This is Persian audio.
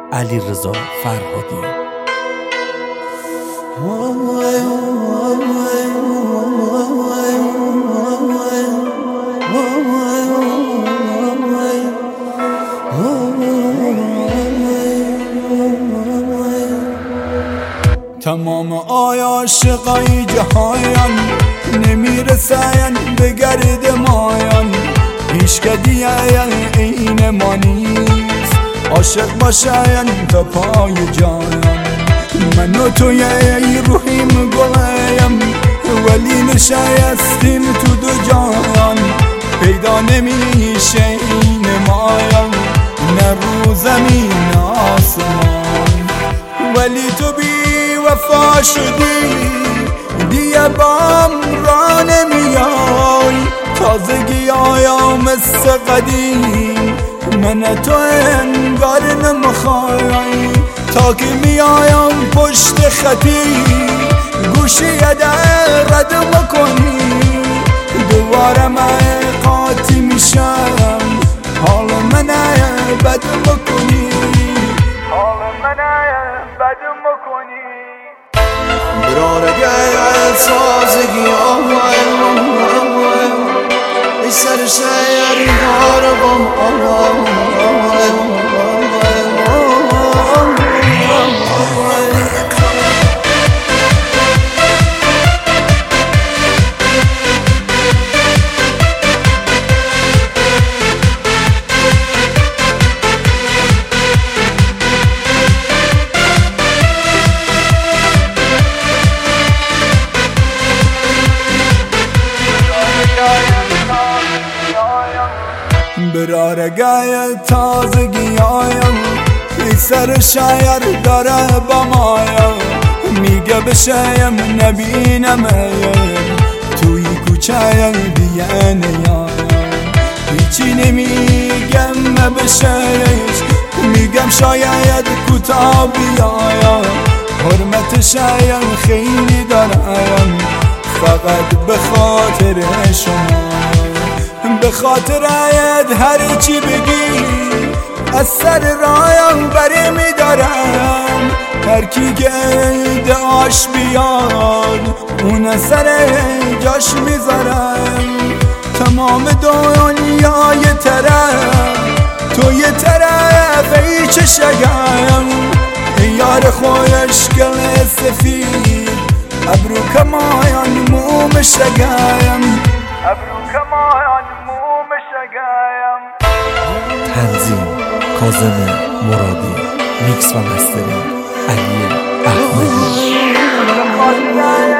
علیرضا فرهادی. تمام عاشقای جهان نمیرسن به گرد مایان، هیچ کدیه این ما نیست عاشق باشن تا پای جان. من و توی روحیم گلیم ولی نشستیم تو دو جان، پیدا نمیشه این مایان نه رو زمین آسمان. ولی تو بی وفا شدی دیگه بام را نمیای، تازگی آیا مثل قدیم من تو انگار نمیخوای. تا که میایم پشت خطی گوشی در رد مکنی، دوباره من قاطی میشم حال من بد مکنی، حال من بد مکنی. برارگه تازگی ای سر شهر هاربم برارگه تازگی آیم ای سر شایر داره با مایا، میگه بشیم نبینم توی کوچه دیگه نیایم. هیچی نمیگم بشیش، میگم شاید کوتاه بیایم، حرمت شاید خیلی دارم فقط به خاطر شما. به خاطرت هر چی بگی از سر رایم بری میدارم، هر کی که دعاش بیاد اون سر جاش میذارم. تمام دنیا یه طرف تو یه طرف ای چشگم، یار خوشگل سفید ابرو کمایان موم شگم، ابرو کمایان موم شگم. تنظیم کاظم مرادی، میکس و مسترینگ علی احمدی.